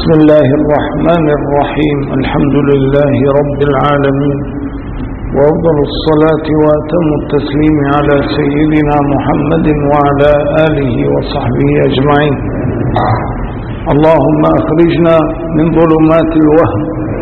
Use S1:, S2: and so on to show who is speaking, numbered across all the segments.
S1: بسم الله الرحمن الرحيم. الحمد لله رب العالمين، وأفضل الصلاة وأتم التسليم على سيدنا محمد وعلى آله وصحبه أجمعين. اللهم أخرجنا من ظلمات الوهم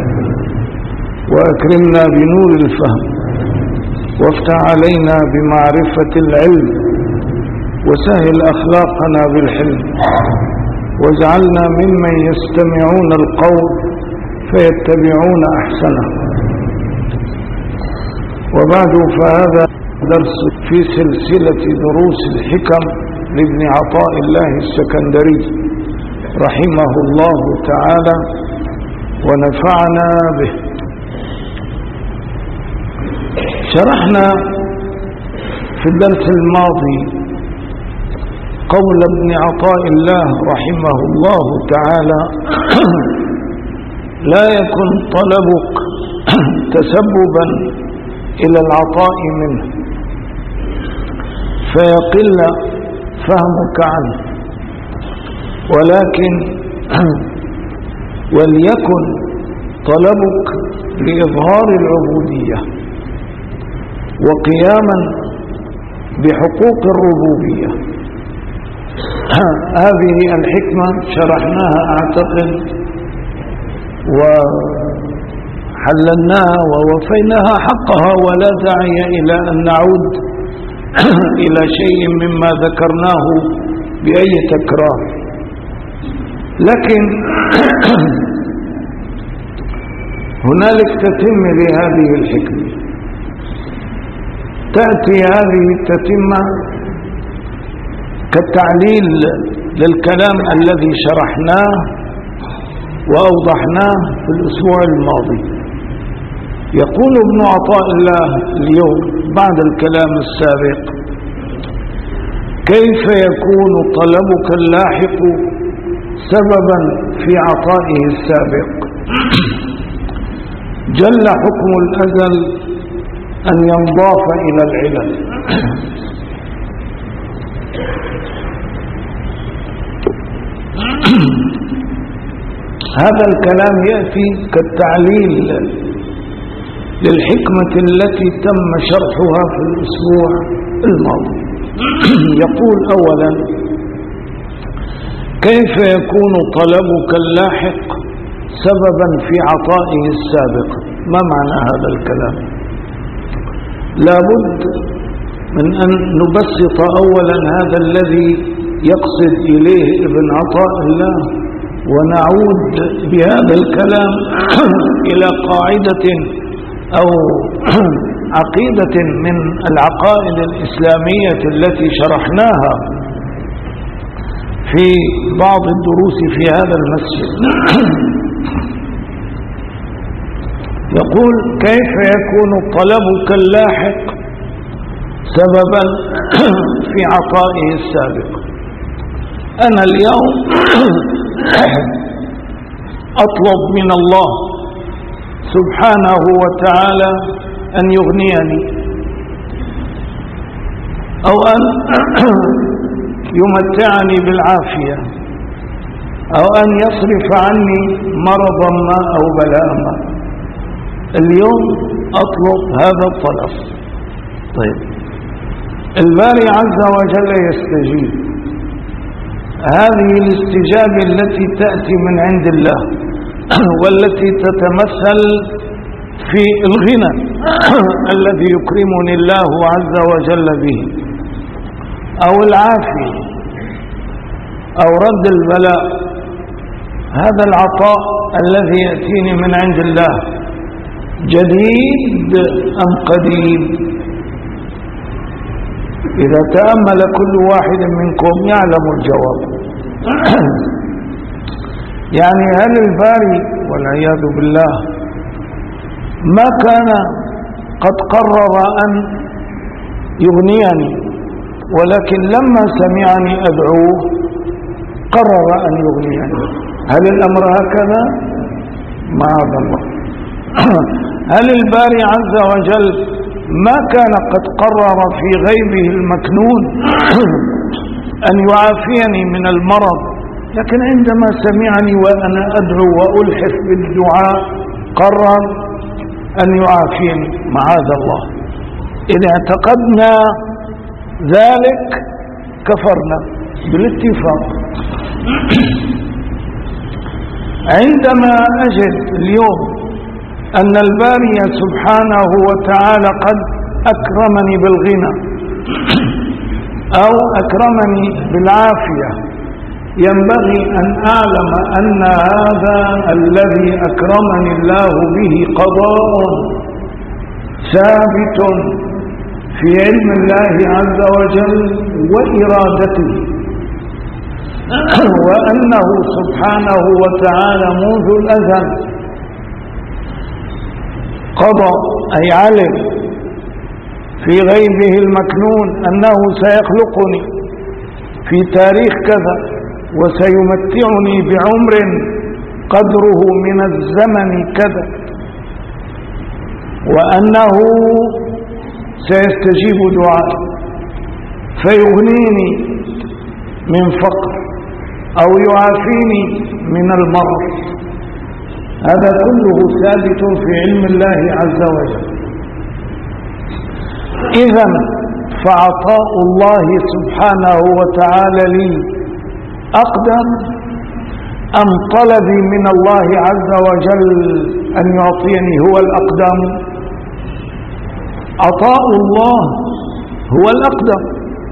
S1: وأكرمنا بنور الفهم، وافتح علينا بمعرفة العلم، وسهل أخلاقنا بالحلم، واجعلنا ممن يستمعون القول فيتبعون أحسنه. وبعد، فهذا درس في سلسلة دروس الحكم لابن عطاء الله السكندري رحمه الله تعالى ونفعنا به. شرحنا في الدرس الماضي قول ابن عطاء الله رحمه الله تعالى: لا يكن طلبك تسببا إلى العطاء منه فيقل فهمك عنه، ولكن وليكن طلبك لإظهار العبودية وقياما بحقوق الربوبية. هذه الحكمة شرحناها أعتقد وحللناها ووفيناها حقها، ولا داعي إلى أن نعود إلى شيء مما ذكرناه بأي تكرار. لكن هنالك تتم لهذه الحكمة. تأتي هذه التتمة كالتعليل للكلام الذي شرحناه وأوضحناه في الأسبوع الماضي. يقول ابن عطاء الله اليوم بعد الكلام السابق: كيف يكون طلبك اللاحق سببا في عطائه السابق؟ جل حكم الأزل أن ينضاف إلى العلل. هذا الكلام يأتي كالتعليل للحكمة التي تم شرحها في الأسبوع الماضي. يقول أولا: كيف يكون طلبك اللاحق سببا في عطائه السابق؟ ما معنى هذا الكلام؟ لابد من أن نبسط أولا هذا الذي يقصد إليه ابن عطاء الله، ونعود بهذا الكلام إلى قاعدة أو عقيدة من العقائد الإسلامية التي شرحناها في بعض الدروس في هذا المسجد. يقول: كيف يكون طلبك اللاحق سببا في عطائه السابق؟ أنا اليوم أطلب من الله سبحانه وتعالى أن يغنيني، أو أن يمتعني بالعافية، أو أن يصرف عني مرضا ما أو بلاء ما. اليوم أطلب هذا الطلب. طيب، الباري عز وجل يستجيب. هذه الاستجابة التي تأتي من عند الله والتي تتمثل في الغنى الذي يكرمني الله عز وجل به، أو العافية، أو رد البلاء. هذا العطاء الذي يأتيني من عند الله جديد أم قديم؟ إذا تأمل كل واحد منكم يعلم الجواب. يعني هل الباري والعياذ بالله ما كان قد قرر أن يغنيني، ولكن لما سمعني أدعوه قرر أن يغنيني؟ هل الأمر هكذا؟ معاذ الله. هل الباري عز وجل ما كان قد قرر في غيبه المكنون أن يعافيني من المرض لكن عندما سمعني وأنا أدعو وألحف بالدعاء قرر أن يعافيني معاذ الله. إن اعتقدنا ذلك كفرنا بالاتفاق. عندما أجد اليوم أن الباري سبحانه وتعالى قد أكرمني بالغنى أو أكرمني بالعافية، ينبغي أن أعلم أن هذا الذي أكرمني الله به قضاء ثابت في علم الله عز وجل وإرادته، وأنه سبحانه وتعالى منذ الأزل قضى أي علم في غيبه المكنون أنه سيخلقني في تاريخ كذا وسيمتعني بعمر قدره من الزمن كذا، وأنه سيستجيب دعائي فيغنيني من فقر أو يعافيني من المرض. هذا كله ثابت في علم الله عز وجل. إذن فعطاء الله سبحانه وتعالى لي أقدم أم طلبي من الله عز وجل أن يعطيني هو الأقدم؟ عطاء الله هو الأقدم.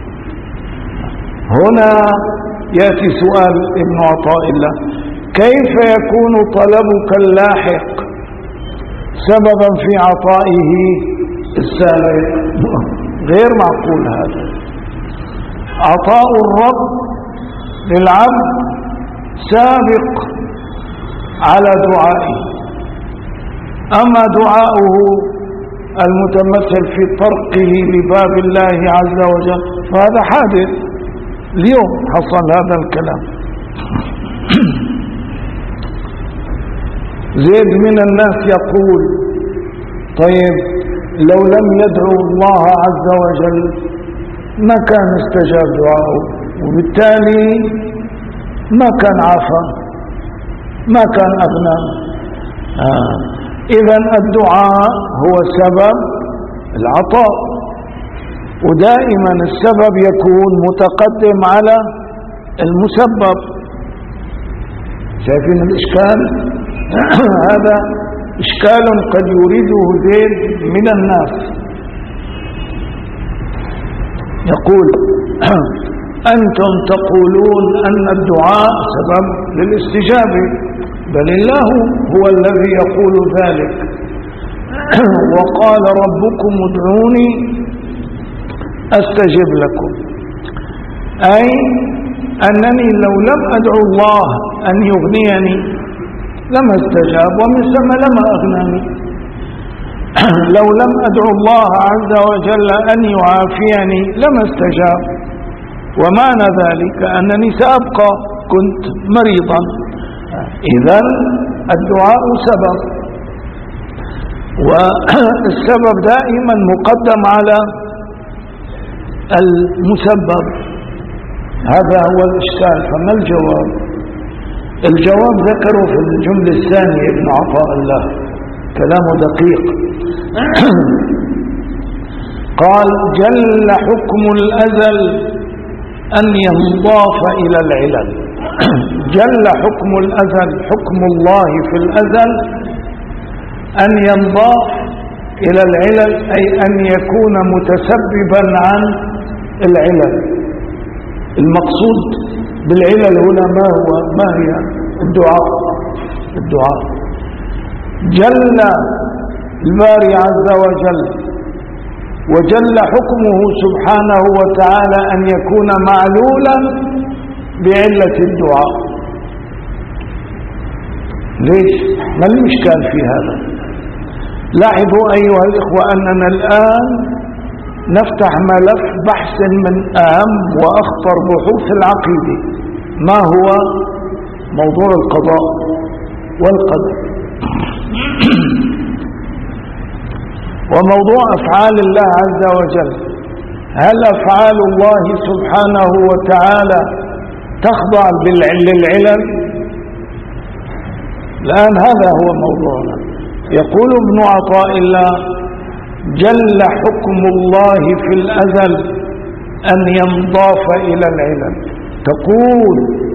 S1: هنا يأتي سؤال ابن عطاء الله: كيف يكون طلبك اللاحق سببا في عطائه السابق؟ غير معقول هذا. عطاء الرب للعبد سابق على دعائه، أما دعاؤه المتمثل في طرقه لباب الله عز وجل فهذا حادث. اليوم حصل هذا الكلام. زيد من الناس يقول: طيب لو لم يدعو الله عز وجل ما كان استجاب دعاؤه، وبالتالي ما كان عافى، ما كان أغنى. إذن الدعاء هو سبب العطاء، ودائما السبب يكون متقدم على المسبب. شايفين الإشكال؟ هذا إشكال قد يريده زيد من الناس. يقول: أنتم تقولون أن الدعاء سبب للاستجابة، بل الله هو الذي يقول ذلك. وقال ربكم ادعوني أستجب لكم، أي أنني لو لم أدعو الله أن يغنيني لما استجاب، ومن ثم لما أغناني. لو لم أدعو الله عز وجل أن يعافيني لما استجاب، ومعنى ذلك أنني سأبقى كنت مريضا. إذن الدعاء سبب، والسبب دائما مقدم على المسبب. هذا هو الإشكال. فما الجواب؟ الجواب ذكره في الجملة الثانية ابن عطاء الله، كلامه دقيق. قال: جل حكم الأزل أن ينضاف إلى العلل. جل حكم الأزل، حكم الله في الأزل أن ينضاف إلى العلل، أي أن يكون متسببا عن العلل. المقصود بالعلل هنا ما هي؟ الدعاء. جل الباري عز وجل وجل حكمه سبحانه وتعالى أن يكون معلولا بعلة الدعاء. ليش؟ ما الإشكال في هذا؟ لاحظوا أيها الإخوة أننا الآن نفتح ملف بحث من أهم وأخطر بحوث العقيدة، ما هو موضوع القضاء والقدر، وموضوع أفعال الله عز وجل. هل أفعال الله سبحانه وتعالى تخضع للعلل. الآن هذا هو موضوعنا. يقول ابن عطاء الله: جل حكم الله في الأزل أن ينضاف إلى العلل. تقول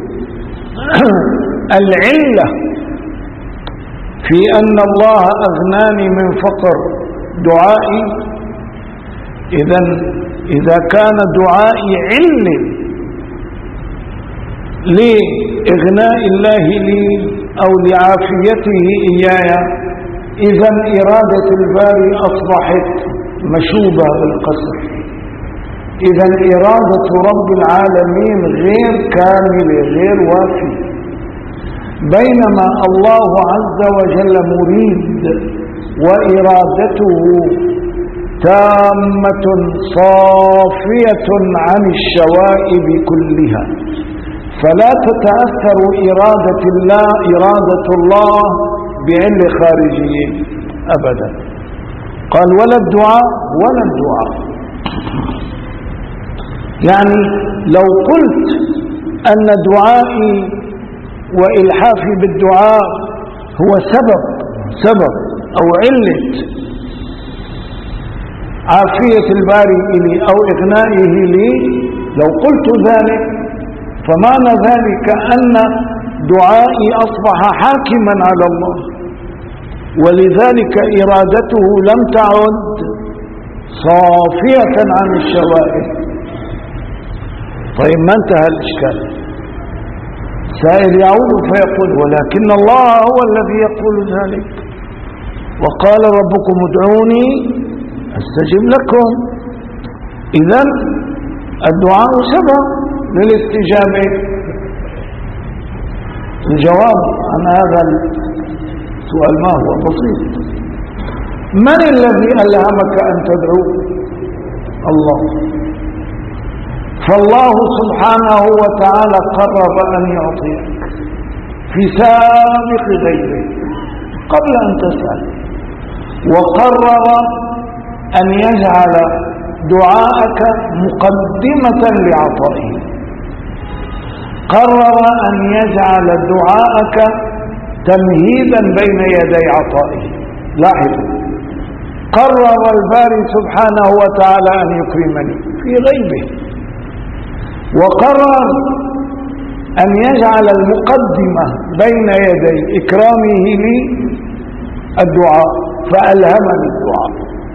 S1: العلة في أن الله أغناني من فقر دعائي، إذا كان دعائي علة لإغناء الله لي أو لعافيته إياي، إذا إرادة الباري أصبحت مشوبة بالقصر. إذا إرادة رب العالمين غير كاملة، غير وافي، بينما الله عز وجل مريد وإرادته تامة صافية عن الشوائب كلها، فلا تتأثر إرادة الله بعل خارجيين أبدا. قال ولا الدعاء ولا الدعاء. يعني لو قلت أن دعائي وإلحافي بالدعاء هو سبب أو علة عافية الباري لي أو إغنائه لي، لو قلت ذلك فمعنى ذلك أن دعائي أصبح حاكما على الله، ولذلك إرادته لم تعد صافية عن الشوائب. طيب ما انتهى الإشكال؟ سائل يعود فيقول ولكن الله هو الذي يقول ذلك، وقال ربكم ادعوني أستجب لكم. إذن الدعاء سبب للاستجابة. الجواب عن هذا السؤال ما هو؟ بسيط. من الذي ألهمك أن تدعو؟ الله. فالله سبحانه وتعالى قرر أن يعطيك في سابق غيره قبل أن تسأل، وقرر أن يجعل دعاءك مقدمة لعطائه، قرر أن يجعل دعاءك تمهيدا بين يدي عطائه. لاحظوا، قرر الباري سبحانه وتعالى أن يكرمني في غيبه، وقرر أن يجعل المقدمة بين يدي إكرامه لي الدعاء، فألهمني الدعاء،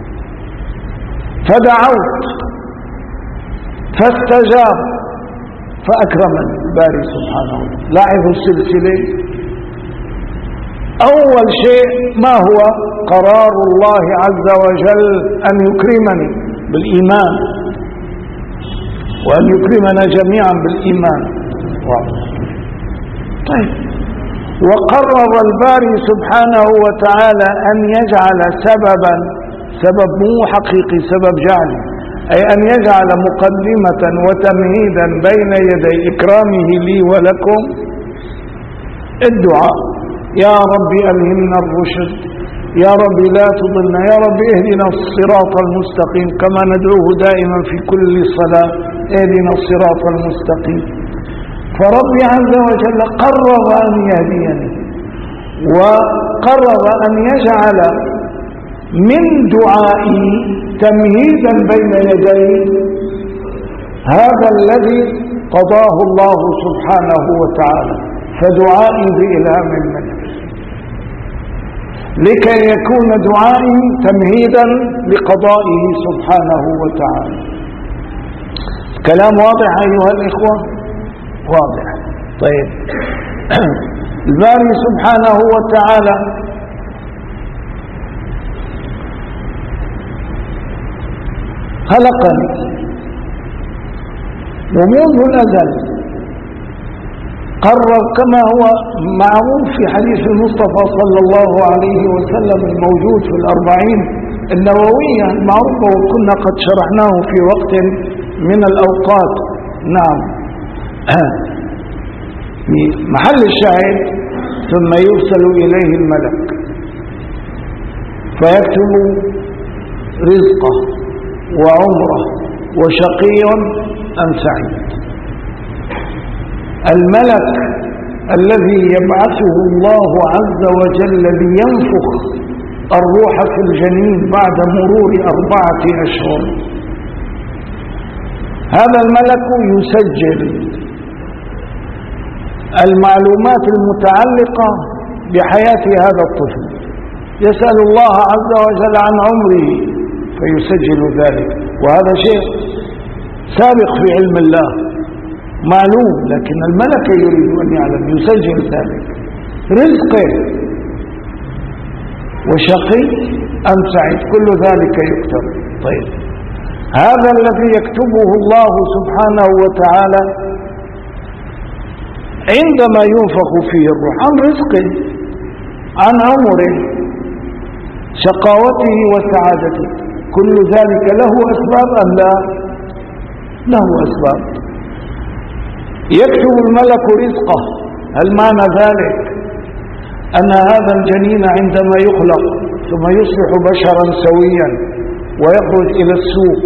S1: فدعوت فاستجاب فأكرمني الباري سبحانه وتعالى. لاحظوا السلسلة. أول شيء ما هو؟ قرار الله عز وجل أن يكرمني بالإيمان، وأن يكرمنا جميعا بالإيمان. طيب، وقرر الباري سبحانه وتعالى أن يجعل سببا، سبب مو حقيقي، سبب جعلي، أي أن يجعل مقدمة وتمهيدا بين يدي إكرامه لي ولكم الدعاء. يا رب ألهمنا الرشد، يا رب لا تضلنا، يا رب اهدنا الصراط المستقيم، كما ندعوه دائما في كل صلاة، اهدنا الصراط المستقيم. فربي عز وجل قرر أن يهديني، وقرر أن يجعل من دعائي تمهيدا بين يدي هذا الذي قضاه الله سبحانه وتعالى، فدعائي بإلهام منه، لكي يكون دعائي تمهيدا لقضائه سبحانه وتعالى. كلام واضح أيها الإخوة؟ واضح. طيب، الباري سبحانه وتعالى خلقني، ومنذ الأزل قرر كما هو معروف في حديث المصطفى صلى الله عليه وسلم الموجود في الأربعين النووية المعروفة، وكنا قد شرحناه في وقت من الأوقات. نعم، محل الشاهد: ثم يرسل إليه الملك فيكتب رزقه وعمره وشقي أم سعيد. الملك الذي يبعثه الله عز وجل لينفخ الروح في الجنين بعد مرور 4 أشهر، هذا الملك يسجل المعلومات المتعلقة بحياة هذا الطفل، يسأل الله عز وجل عن عمره فيسجل ذلك، وهذا شيء سابق في علم الله معلوم، لكن الملك يريد أن يعلم، يسجل ذلك، رزقه وشقي أم سعيد، كل ذلك يكتب. طيب هذا الذي يكتبه الله سبحانه وتعالى عندما ينفخ فيه الروح عن رزقه، عن عمره، شقاوته وسعادته، كل ذلك له أسباب أم لا؟ له أسباب. يكتب الملك رزقه، هل معنى ذلك أن هذا الجنين عندما يخلق ثم يصبح بشرا سويا ويخرج إلى السوق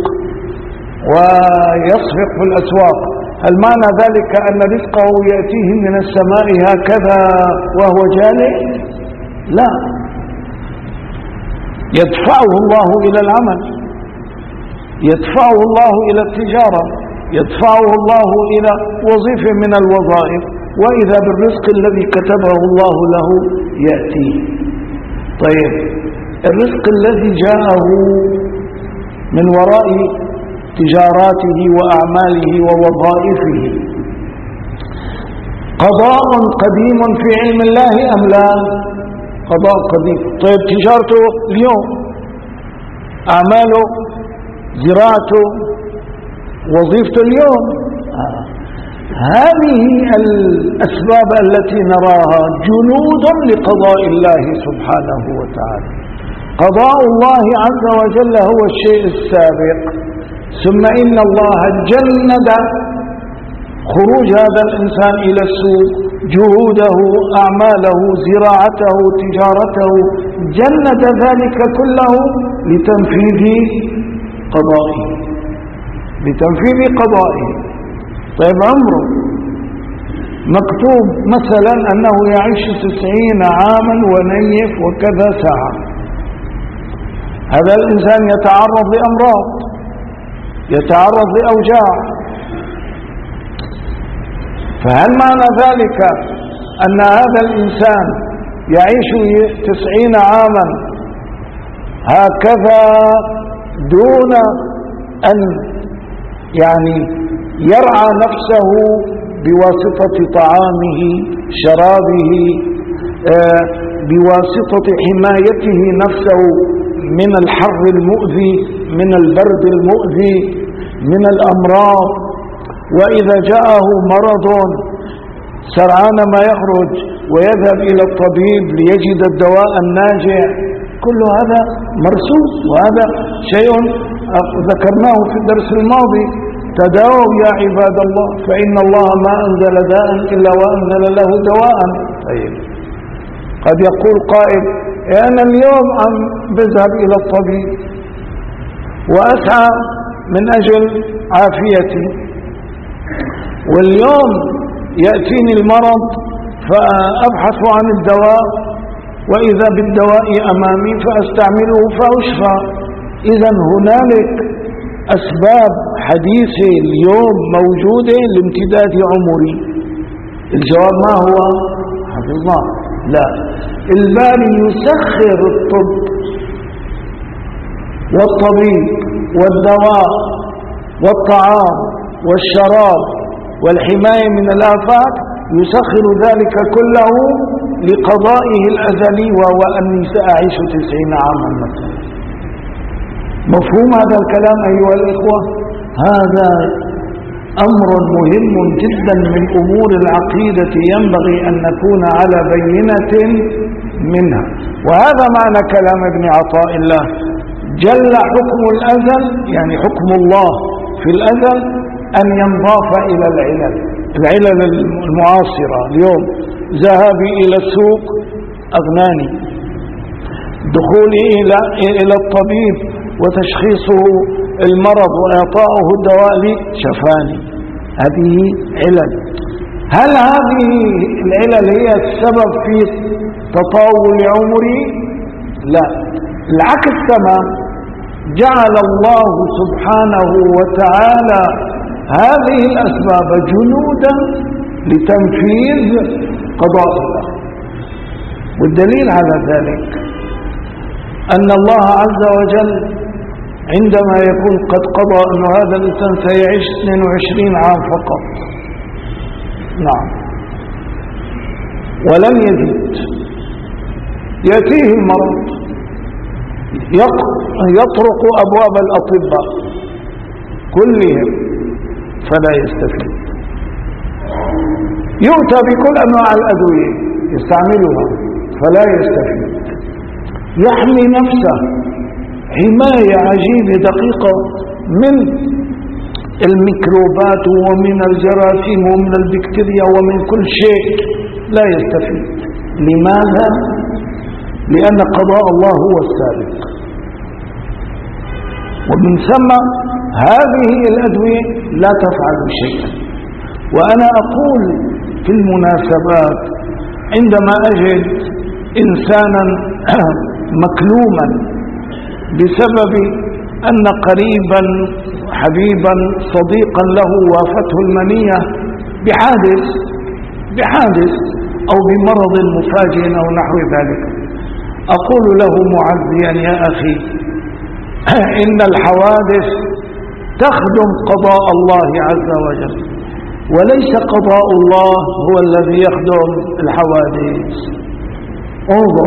S1: ويصفق في الأسواق، هل معنى ذلك أن رزقه يأتيه من السماء هكذا وهو جالع؟ لا، يدفعه الله إلى العمل، يدفعه الله إلى التجارة، يدفعه الله إلى وظيفة من الوظائف، وإذا بالرزق الذي كتبه الله له يأتيه. طيب الرزق الذي جاءه من وراء تجاراته وأعماله ووظائفه قضاء قديم في علم الله أم لا؟ قضاء قديم. طيب تجارته اليوم، أعماله، زراعته، وظيفته اليوم، هذه الأسباب التي نراها جنود لقضاء الله سبحانه وتعالى. قضاء الله عز وجل هو الشيء السابق، ثم إن الله جند خروج هذا الإنسان إلى السوق، جهوده، أعماله، زراعته، تجارته، جند ذلك كله لتنفيذ قضائه، لتنفيذ قضائه. طيب عمره مكتوب مثلا أنه يعيش 90 عاما ونيف وكذا ساعة، هذا الإنسان يتعرض لأمراض، يتعرض لأوجاع، فهل معنى ذلك أن هذا الإنسان يعيش 90 عاما هكذا دون أن يرعى نفسه بواسطة طعامه، شرابه، بواسطة حمايته نفسه من الحر المؤذي، من البرد المؤذي، من الأمراض، وإذا جاءه مرض سرعان ما يخرج ويذهب إلى الطبيب ليجد الدواء الناجع، كل هذا مرسوم، وهذا شيء ذكرناه في الدرس الماضي. تداووا يا عباد الله فإن الله ما أنزل داء إلا وأنزل له دواء. طيب قد يقول قائل أنا اليوم بذهب إلى الطبيب وأسعى من أجل عافيتي، واليوم يأتيني المرض فأبحث عن الدواء وإذا بالدواء أمامي فأستعمله فأشفى. إذا هنالك أسباب حديثة اليوم موجودة لامتداد عمري. الجواب ما هو؟ حفظ الله، لا، الباري يسخر الطب والطبيب والدواء والطعام والشراب والحماية من الآفات، يسخر ذلك كله لقضائه الأزلي، وهو أني سأعيش 90 عاما مثلا. مفهوم هذا الكلام أيها الإخوة؟ هذا أمر مهم جدا من أمور العقيدة ينبغي أن نكون على بينة منها. وهذا معنى كلام ابن عطاء الله: جل حكم الأزل، يعني حكم الله في الأزل، أن ينضاف إلى العلل المعاصرة اليوم. ذهابي إلى السوق أغناني، دخولي إلى الطبيب وتشخيصه المرض وإعطاؤه الدواء لي شفاني. هذه علل. هل هذه العلل هي السبب في تطاول عمري؟ لا، العكس تمام. جعل الله سبحانه وتعالى هذه الأسباب جنودا لتنفيذ قضاء الله. والدليل على ذلك أن الله عز وجل عندما يكون قد قضى أن هذا الإنسان سيعيش 22 عام فقط، نعم، ولن يزيد، يأتيه المرض يطرق أبواب الأطباء كلهم فلا يستفيد، يؤتى بكل أنواع الأدوية يستعملها فلا يستفيد، يحمي نفسه حماية عجيبة دقيقة من الميكروبات ومن الجراثيم ومن البكتيريا ومن كل شيء، لا يستفيد. لماذا؟ لأن قضاء الله هو السابق. ومن ثم هذه الأدوية لا تفعل شيئا. وأنا أقول في المناسبات عندما أجد إنسانا مكلوما بسبب أن قريبا حبيبا صديقا له وافته المنية بحادث أو بمرض مفاجئ أو نحو ذلك، أقول له معزيا: يا أخي، إن الحوادث تخدم قضاء الله عز وجل، وليس قضاء الله هو الذي يخدم الحوادث. انظر،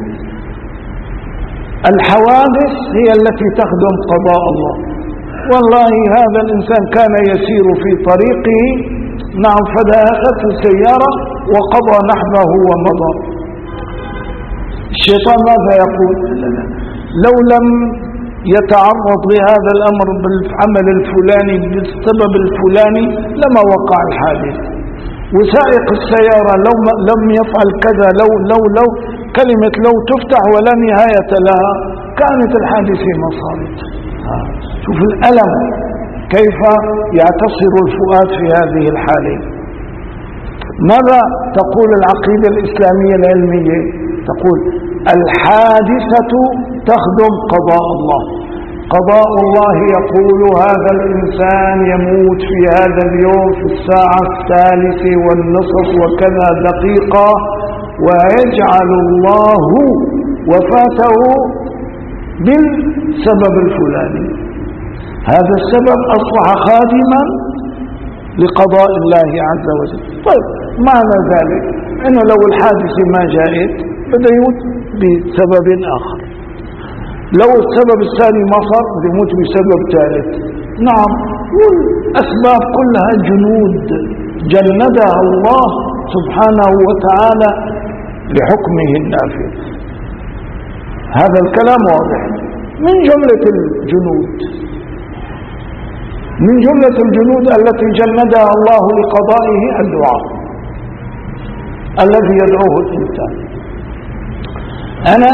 S1: الحوادث هي التي تخدم قضاء الله. والله هذا الإنسان كان يسير في طريقه، نعم، فداخلت السيارة وقضى نحبه ومضى. الشيطان ماذا يقول؟ لو لم يتعرض لهذا الأمر بالعمل الفلاني بالسبب الفلاني لما وقع الحادث. وسائق السيارة لو لم يفعل كذا، لو كلمة لو تفتح ولا نهاية لها، كانت الحادثة ما صارت. شوف الألم كيف يعتصر الفؤاد في هذه الحالة. ماذا تقول العقيدة الإسلامية العلمية؟ تقول الحادثة تخدم قضاء الله. قضاء الله يقول هذا الإنسان يموت في هذا اليوم في الساعة 1:03 وكذا دقيقة، ويجعل الله وفاته بالسبب الفلاني. هذا السبب أصبح خادما لقضاء الله عز وجل. طيب، معنى ذلك أنه لو الحادثة ما جاءت بده يموت بسبب آخر، لو السبب الثاني ما صار بده يموت بسبب ثالث. نعم، والأسباب كلها جنود جندها الله سبحانه وتعالى لحكمه النافذ. هذا الكلام واضح. من جملة الجنود التي جندها الله لقضائه الدعاء الذي يدعوه الإنسان. أنا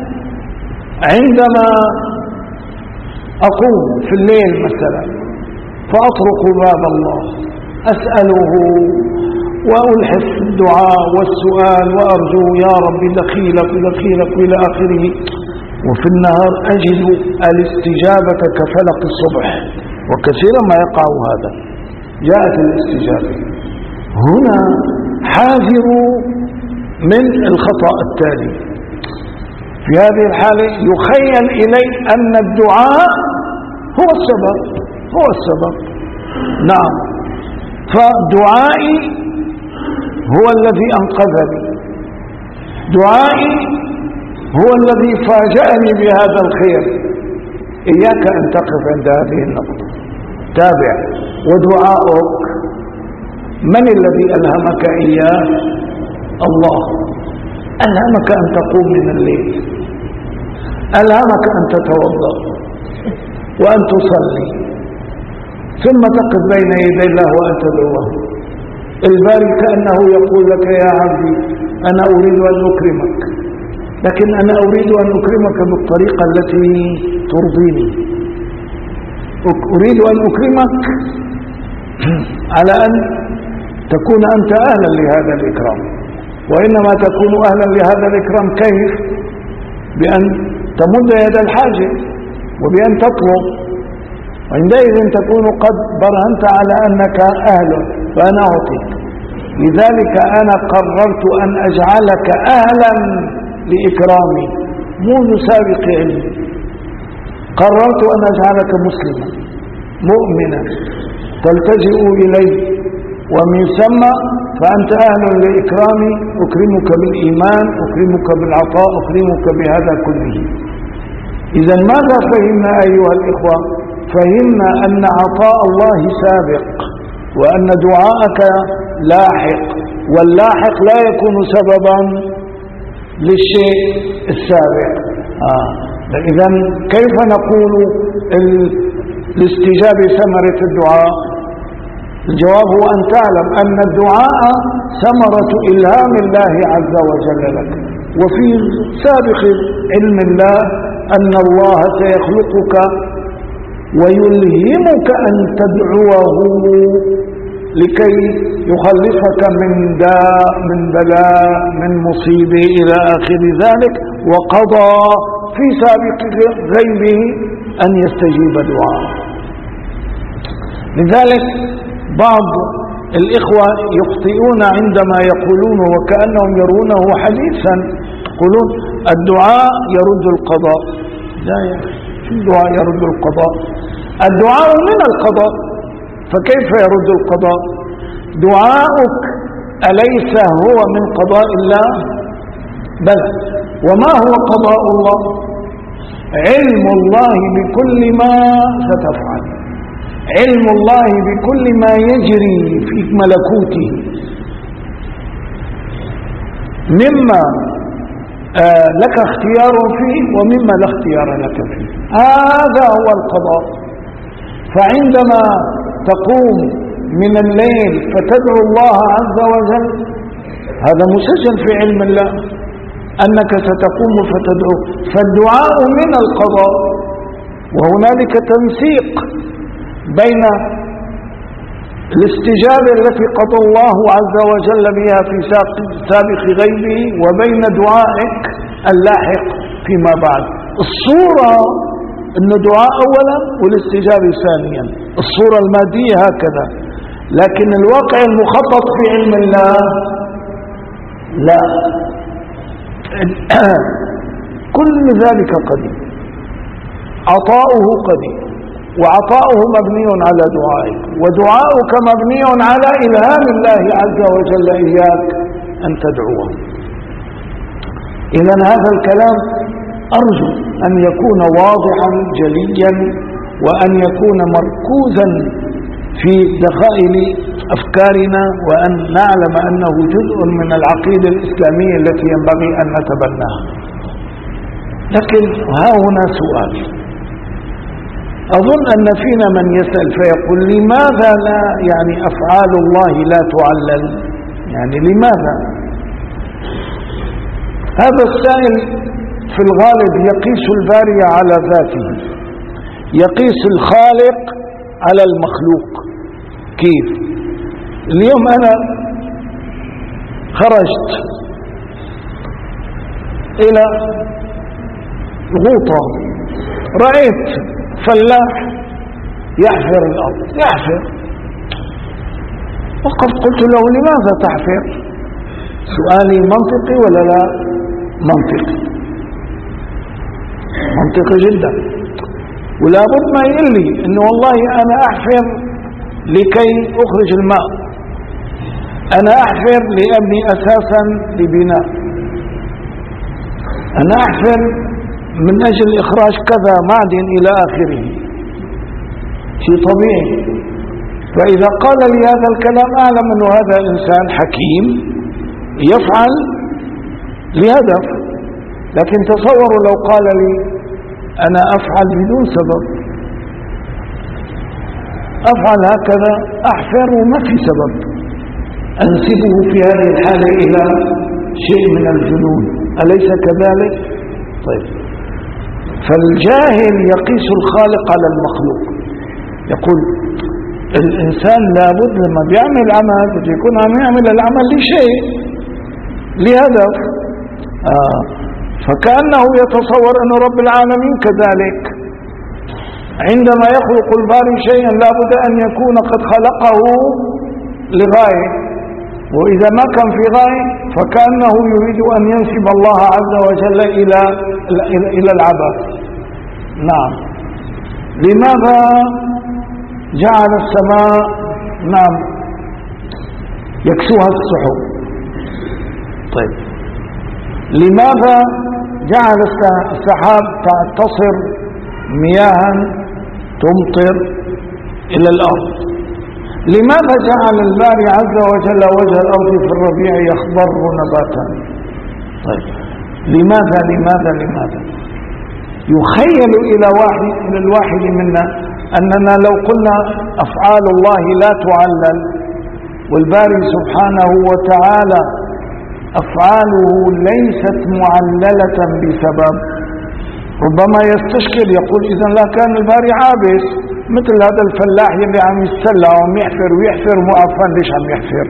S1: عندما أقوم في الليل مثلا فأطرق باب الله أسأله وألحس الدعاء والسؤال وأرجو يا رب دخيلك إلى آخره، وفي النهار أجد الاستجابة كفلق الصبح، وكثيرا ما يقع هذا، جاءت الاستجابة. هنا حاذروا من الخطأ التالي. في هذه الحالة يخيل إلي أن الدعاء هو السبب. نعم، فدعائي هو الذي أنقذني، دعائي هو الذي فاجأني بهذا الخير. إياك أن تقف عند هذه النقطة، تابع. ودعاؤك من الذي ألهمك إياه؟ الله. ألهمك أن تقوم من الليل، ألهمك أن تتوضأ وأن تصلي، ثم تقف بين يدي الله وأن تدعوه. الباري كأنه يقول لك يا عبدي أنا أريد أن أكرمك، لكن أنا أريد أن أكرمك بالطريقة التي ترضيني. أريد أن أكرمك على أن تكون أنت أهلا لهذا الإكرام، وإنما تكون أهلا لهذا الإكرام كيف؟ بأن تمد يد الحاجة وبأن تطلب، وعندئذ تكون قد برهنت على أنك أهل فأنا أعطيك. لذلك أنا قررت أن أجعلك أهلا لإكرامي منذ سابق علمي. قررت أن أجعلك مسلما مؤمنا تلتجئ إلي، ومن ثم فأنت أهل لإكرامي، أكرمك بالإيمان، أكرمك بالعطاء، أكرمك بهذا كله. إذا ماذا فهمنا أيها الإخوة؟ فهمنا أن عطاء الله سابق، وأن دعاءك لاحق، واللاحق لا يكون سببا للشيء السابق. إذا كيف نقول الاستجابة ثمرة الدعاء؟ الجواب هو أن تعلم أن الدعاء ثمرة إلهام الله عز وجل لك، وفي سابق علم الله أن الله سيخلقك ويلهمك أن تدعوه لكي يخلصك من داء، من بلاء، من مصيبة إلى آخر ذلك، وقضى في سابق غيبه أن يستجيب دعاء. لذلك بعض الإخوة يخطئون عندما يقولون وكأنهم يرونه حديثا، يقولون الدعاء يرد القضاء. لا يا أخي، شو الدعاء يرد القضاء؟ الدعاء من القضاء، فكيف يرد القضاء؟ دعاؤك أليس هو من قضاء الله؟ بل وما هو قضاء الله؟ علم الله بكل ما ستفعل، علم الله بكل ما يجري في ملكوته مما لك اختيار فيه ومما لا اختيار لك فيه. هذا هو القضاء. فعندما تقوم من الليل فتدعو الله عز وجل، هذا مسجل في علم الله أنك ستقوم فتدعو، فالدعاء من القضاء. وهنالك تنسيق بين الاستجابة التي قضى الله عز وجل بها في سابق غيبه وبين دعائك اللاحق فيما بعد. الصورة أن دعاء أولا والاستجابة ثانيا، الصورة المادية هكذا، لكن الواقع المخطط في علم الله لا. كل ذلك قديم، عطاؤه قديم، وعطاؤه مبني على دعائك، ودعاؤك مبني على إلهام الله عز وجل إياك أن تدعوه. إذن هذا الكلام أرجو أن يكون واضحا جليا، وأن يكون مركوزا في دخائل أفكارنا، وأن نعلم أنه جزء من العقيدة الإسلامية التي ينبغي أن نتبناها. لكن ها هنا سؤال، أظن أن فينا من يسأل فيقول لماذا لا يعني أفعال الله لا تعلل؟ يعني لماذا؟ هذا السائل في الغالب يقيس الباري على ذاته، يقيس الخالق على المخلوق. كيف؟ اليوم أنا خرجت إلى غوطة، رأيت فلاح يحفر الأرض، يحفر، وقد قلت له لماذا تحفر؟ سؤالي منطقي ولا لا منطقي؟ منطقي جدا. ولا بد ما يقول لي انه والله انا احفر لكي اخرج الماء، انا احفر لابني اساسا لبناء، انا احفر من اجل اخراج كذا معدن الى اخره، شيء طبيعي. فاذا قال لي هذا الكلام اعلم انه هذا انسان حكيم يفعل لهدف. لكن تصوروا لو قال لي أنا أفعل بدون سبب، أفعل هكذا أحفر وما في سبب، أنسبه في هذه الحالة إلى شيء من الجنون، أليس كذلك؟ طيب، فالجاهل يقيس الخالق على المخلوق، يقول الإنسان لابد لما بيعمل عمل بده يكون عم يعمل العمل لشيء، لهدف. فكأنه يتصور أن رب العالمين كذلك عندما يخلق الباري شيئا لابد أن يكون قد خلقه لغاية، وإذا ما كان في غاية فكأنه يريد أن ينسب الله عز وجل إلى العبث. نعم. لماذا جعل السماء نعم يكسوها السحب؟ طيب، لماذا جعل السحاب تعتصر مياها تمطر إلى الأرض؟ لماذا جعل الباري عز وجل وجه الأرض في الربيع يخضر نباتا؟ طيب، لماذا يخيل إلى الواحد منا أننا لو قلنا أفعال الله لا تعلل، والباري سبحانه وتعالى أفعاله ليست معللة بسبب، ربما يستشكل يقول إذن لا كان الباري عابس مثل هذا الفلاح اللي عم يتسلى وعم يحفر ويحفر مؤفن. ليش عم يحفر؟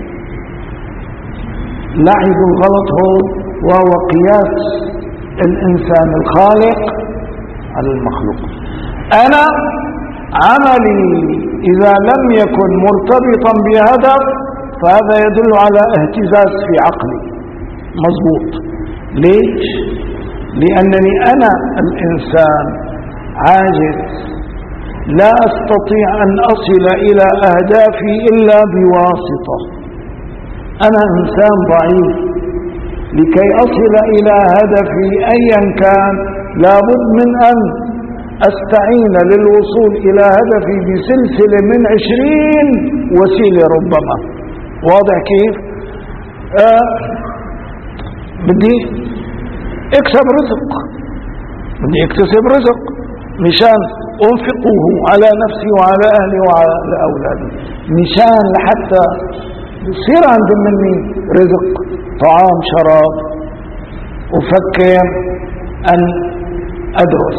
S1: لاحظ الغلط هون، وهو قياس الإنسان الخالق على المخلوق. أنا عملي إذا لم يكن مرتبطا بهدف فهذا يدل على اهتزاز في عقلي. مضبوط. ليش؟ لأنني أنا الإنسان عاجز، لا أستطيع أن أصل إلى أهدافي إلا بواسطة. أنا إنسان ضعيف، لكي أصل إلى هدفي أيا كان لابد من أن أستعين للوصول إلى هدفي بسلسلة من 20 وسيلة ربما. واضح كيف؟ بدي اكسب رزق، بدي اكتسب رزق مشان انفقه على نفسي وعلى اهلي وعلى اولادي، مشان لحتى يصير عندي مني رزق طعام شراب، افكر ان ادرس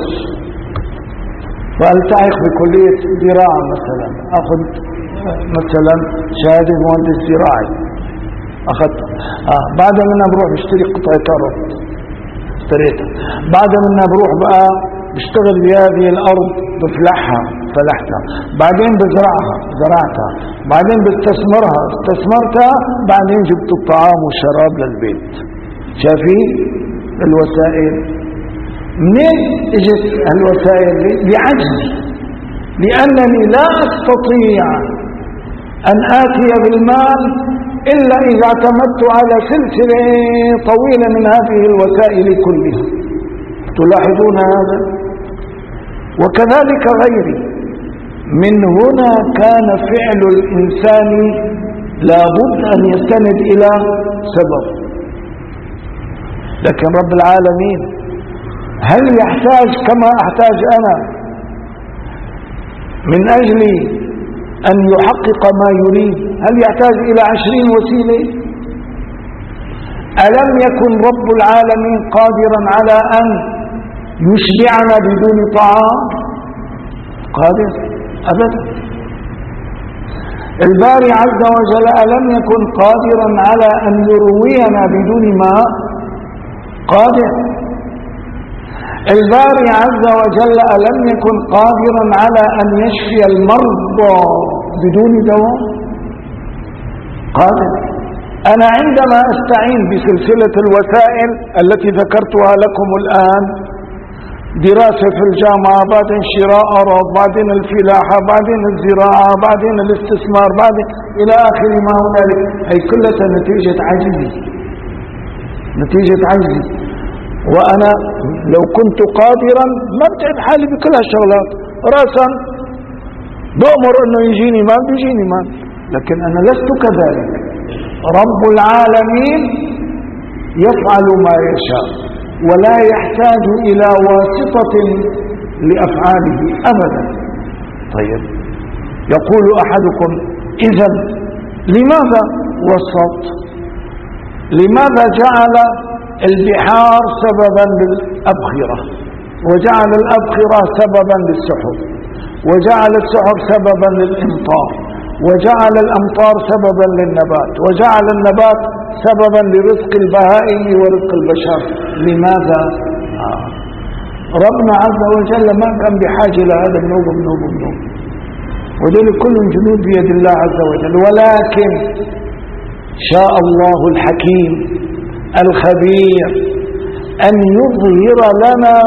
S1: والتحق بكلية زراعة مثلا، اخذ مثلا شهادة مهندس زراعي اخذتها، بعد منها بروح بشتري قطعة ارض اشتريتها، بعد منها بروح بقى بشتغل بهذه الارض بفلحها فلحتها، بعدين بزرعها زرعتها، بعدين بستثمرها استثمرتها، بعدين جبت الطعام والشراب للبيت. شايفين الوسائل؟ منين اجت الوسائل؟ بعجزي، لانني لا استطيع ان اتي بالمال إلا إذا اعتمدت على سلسلة طويلة من هذه الوسائل كلها. تلاحظون هذا؟ وكذلك غيري. من هنا كان فعل الإنسان لابد أن يستند إلى سبب. لكن رب العالمين هل يحتاج كما أحتاج أنا من أجل أن يحقق ما يريد؟ هل يحتاج إلى 20 وسيلة؟ ألم يكن رب العالمين قادرا على أن يشبعنا بدون طعام؟ قادر؟ أبدا. الباري عز وجل ألم يكن قادرا على أن يروينا بدون ماء؟ قادر. الباري عز وجل ألم يكن قادرا على أن يشفي المرضى بدون دواء؟ قادر. أنا عندما أستعين بسلسلة الوسائل التي ذكرتها لكم الآن، دراسة في الجامعة، بعدين شراء أراض، بعدين الفلاحة، بعدين الزراعة، بعدين الاستثمار، بعدين إلى آخر ما هنالك، هي كلها نتيجة عجزي، نتيجة عجزي. وأنا لو كنت قادرا ما بتعب حالي بكل هالشغلات، رأسا بأمر أنه يجيني مال بيجيني مال، لكن أنا لست كذلك. رب العالمين يفعل ما يشاء ولا يحتاج إلى واسطة لأفعاله أبدا. طيب، يقول أحدكم إذن لماذا وسط؟ لماذا جعل البحار سببا للأبخرة، وجعل الأبخرة سببا للسحب، وجعل السحب سببا للإمطار، وجعل الأمطار سببا للنبات، وجعل النبات سببا لرزق البهائم ورزق البشر. لماذا؟ ربنا عز وجل ما كان بحاجة لهذا النوب. ودول كلهم جنود بيد الله عز وجل، ولكن شاء الله الحكيم الخبير أن يظهر لنا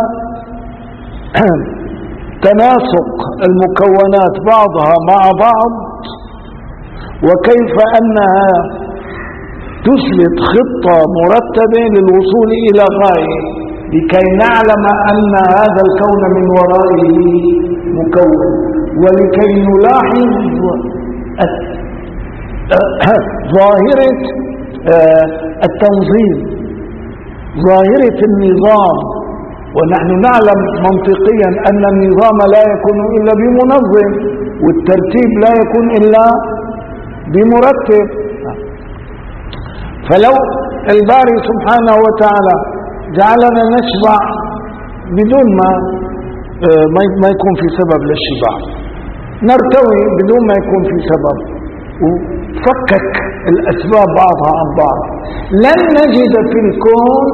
S1: تناسق المكونات بعضها مع بعض، وكيف أنها تسلط خطة مرتبة للوصول إلى غاية، لكي نعلم أن هذا الكون من ورائه مكون، ولكي نلاحظ ظاهرة التنظيم، ظاهرة النظام. ونحن نعلم منطقيا أن النظام لا يكون إلا بمنظم، والترتيب لا يكون إلا بمرتب. فلو الباري سبحانه وتعالى جعلنا نشبع بدون ما يكون في سبب للشبع، نرتوي بدون ما يكون في سبب، وفكك الأسباب بعضها عن بعض، لن نجد في الكون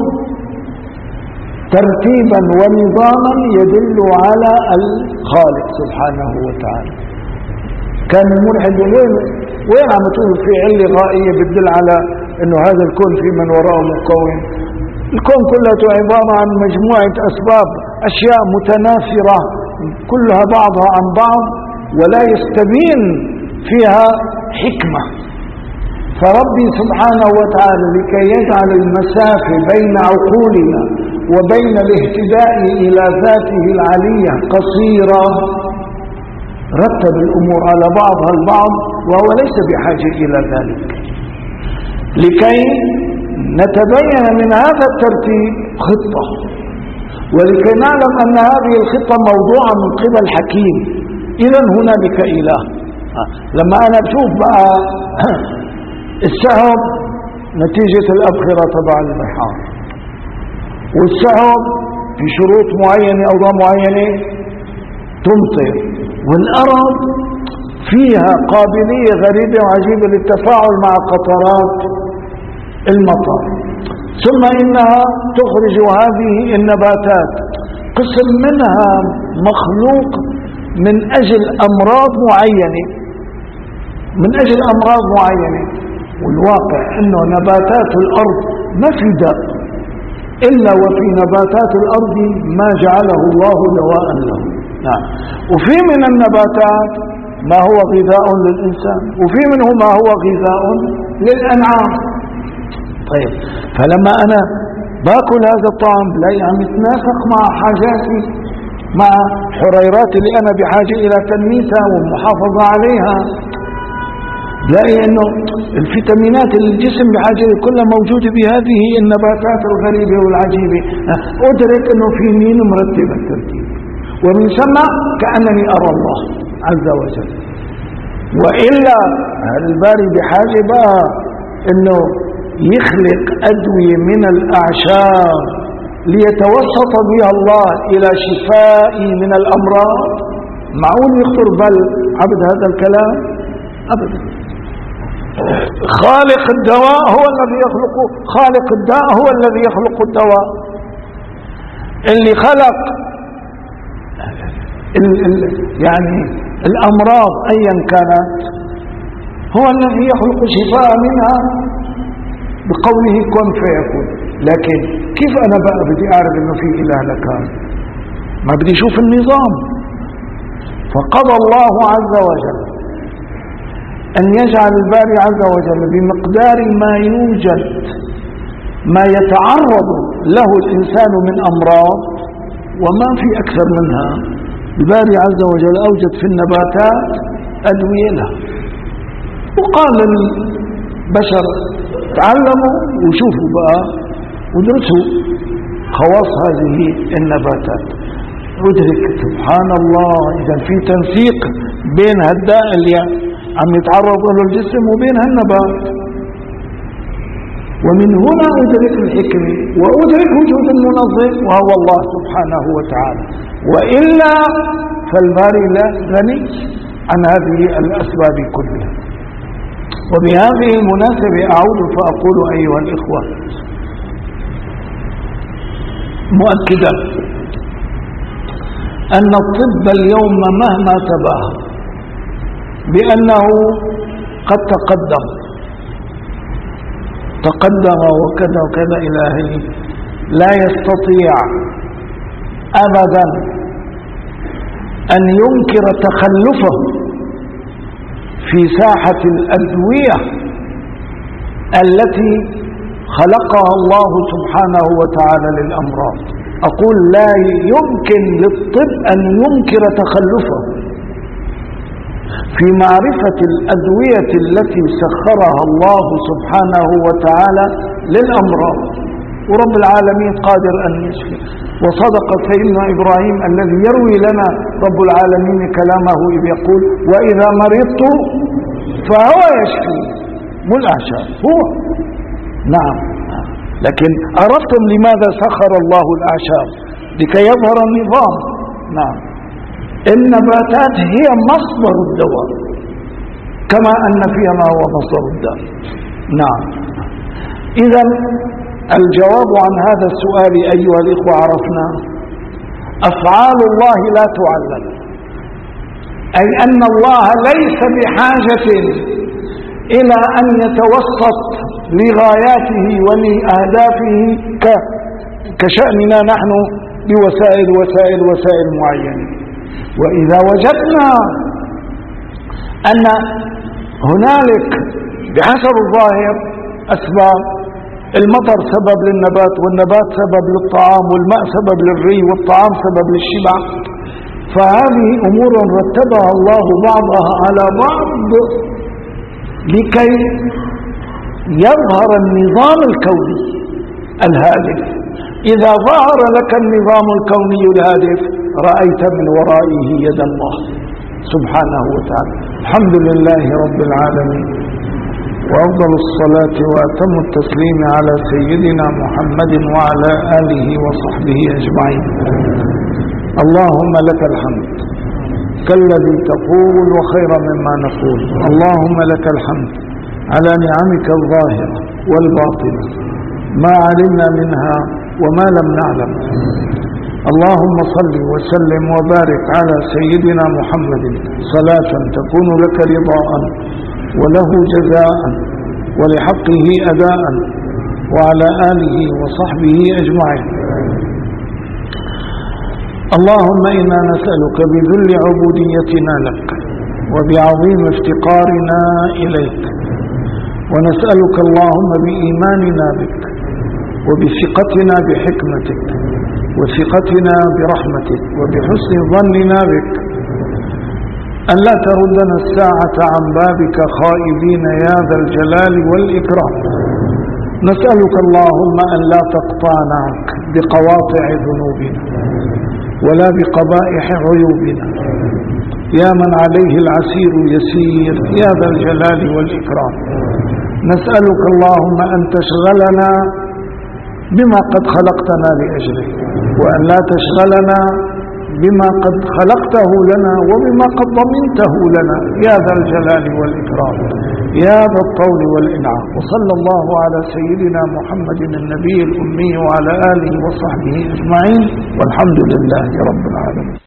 S1: ترتيبا ونظاما يدل على الخالق سبحانه وتعالى. كان الملحد وين عم تقول في علة غائية بتدل على انه هذا الكون في من وراءه مكون؟ الكون كله عبارة عن مجموعة أسباب، أشياء متناثرة كلها بعضها عن بعض ولا يستبين فيها حكمة. فربي سبحانه وتعالى لكي يجعل المسافة بين عقولنا وبين الاهتداء إلى ذاته العلية قصيرة، رتب الأمور على بعضها البعض، وهو ليس بحاجة إلى ذلك. لكي نتبين من هذا الترتيب خطة، ولكي نعلم أن هذه الخطة موضوعة من قبل حكيم. إذا هنالك إله. لما أنا بشوف بقى السحب نتيجة الأبخرة تبع البحار، والسحب في شروط معينة أوضاع معينة تمطر، والأرض فيها قابلية غريبة وعجيبة للتفاعل مع قطرات المطر، ثم إنها تخرج هذه النباتات، قسم منها مخلوق من أجل أمراض معينة، والواقع أنه نباتات الأرض ما في داء إلا وفي نباتات الأرض ما جعله الله دواء له. نعم. وفي من النباتات ما هو غذاء للإنسان، وفي منه ما هو غذاء للأنعام. طيب، فلما أنا باكل هذا الطعام بلاقي عم يتناسق مع حاجاتي، مع حريرات اللي أنا بحاجة إلى تنميتها والمحافظة عليها، بلاقي أنه الفيتامينات اللي الجسم بحاجة كلها موجودة بهذه النباتات الغريبة والعجيبة. أدرك أنه في مين مرتب الترتيب، ومن ثم كأنني أرى الله عز وجل. وإلا الباري بحاجة بقى أنه يخلق أدوية من الأعشاب ليتوسط بها الله إلى شفائي من الأمراض. معقول يخطر بال عبد هذا الكلام؟ أبدا. خالق الدواء هو الذي يخلقه، خالق الداء هو الذي يخلق الدواء. اللي خلق يعني الأمراض أيا كانت هو الذي يخلق شفاء منها بقوله كن فيكون. لكن كيف أنا بقى بدي أعرف إنه في إله لكان؟ ما بدي أشوف النظام. فقضى الله عز وجل أن يجعل الباري عز وجل بمقدار ما يوجد ما يتعرض له الإنسان من أمراض، وما في أكثر منها. الباري عز وجل أوجد في النباتات أدوية لها، وقال للبشر تعلموا وشوفوا بقى ودرسوا خواص هذه النباتات. ادرك سبحان الله، إذا في تنسيق بين هالداء اللي عم يتعرض له الجسم وبين هالنبات. ومن هنا أدرك الحكمة وأدرك وجود المنظم وهو الله سبحانه وتعالى. وإلا فالباري لا غني عن هذه الأسباب كلها. وبهذه المناسبة أعود فأقول أيها الإخوة مؤكدا أن الطب اليوم مهما تباهى بأنه قد تقدم وكذا وكذا إلى آخره، لا يستطيع أبدا أن ينكر تخلفه في ساحة الأدوية التي خلقها الله سبحانه وتعالى للأمراض. أقول لا يمكن للطب أن ينكر تخلفه في معرفة الأدوية التي سخرها الله سبحانه وتعالى للأمراض، ورب العالمين قادر أن يشفي. وصدق سيدنا إبراهيم الذي يروي لنا رب العالمين كلامه إذ يقول وإذا مرضت فهو يشفي، مو الأعشاب هو. نعم، لكن عرفتم لماذا سخر الله الأعشاب؟ لكي يظهر النظام. نعم، النباتات هي مصدر الدواء كما أن فيها ما هو مصدر الداء. نعم، إذا الجواب عن هذا السؤال أيها الإخوة عرفنا أفعال الله لا تعلل، أي أن الله ليس بحاجة إلى أن يتوسط لغاياته ولأهدافه كشأننا نحن بوسائل معينة. وإذا وجدنا أن هنالك بحسب الظاهر أسباب، المطر سبب للنبات، والنبات سبب للطعام، والماء سبب للري، والطعام سبب للشبع، فهذه أمور رتبها الله بعضها على بعض لكي يظهر النظام الكوني الهادف. إذا ظهر لك النظام الكوني الهادف رأيت من ورائه يد الله سبحانه وتعالى. الحمد لله رب العالمين، وأفضل الصلاة وأتم التسليم على سيدنا محمد وعلى آله وصحبه أجمعين. اللهم لك الحمد كالذي تقول وخيرا مما نقول. اللهم لك الحمد على نعمك الظاهرة والباطنة، ما علمنا منها وما لم نعلم. اللهم صل وسلم وبارك على سيدنا محمد صلاة تكون لك رضاء وله جزاء ولحقه أداء، وعلى آله وصحبه أجمعين. اللهم إنا نسألك بذل عبوديتنا لك وبعظيم افتقارنا إليك، ونسألك اللهم بإيماننا بك وبثقتنا بحكمتك وثقتنا برحمتك وبحسن ظننا بك أن لا تردنا الساعة عن بابك خائبين يا ذا الجلال والإكرام. نسألك اللهم أن لا تقطعنا عنك بقواطع ذنوبنا ولا بقبائح عيوبنا، يا من عليه العسير يسير يا ذا الجلال والإكرام. نسألك اللهم أن تشغلنا بما قد خلقتنا لأجله، وأن لا تشغلنا بما قد خلقته لنا وبما قد ضمنته لنا يا ذا الجلال والإكرام يا ذا الطول والإنعام. وصلى الله على سيدنا محمد النبي الأمي وعلى آله وصحبه أجمعين، والحمد لله رب العالمين.